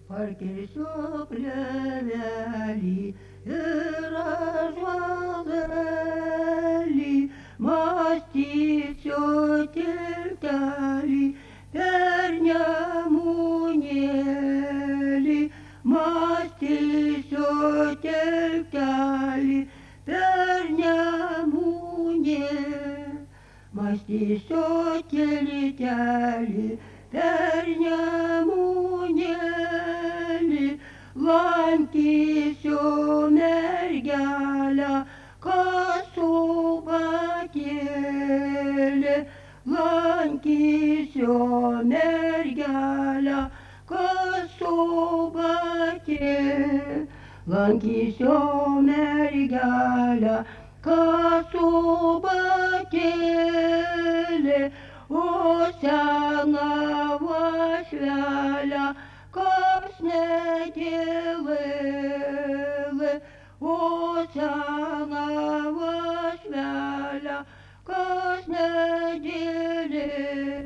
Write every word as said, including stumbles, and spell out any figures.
Parkėsiu plėvelį ir ąžuolėlį, mąstysiu tiltelį per Nemunėlį, mąstysiu tiltelį per Nemunėlį, mąstysiu tiltelį per Nemunėlį, lankysiu mergelę Kasubakėlį, lankysiu mergelę Kasubakėlį, lankysiu mergelę Kasubakėlį, o seną uošvelę kas nedėlėlė, o seną uošvelę kas nedėlėlė.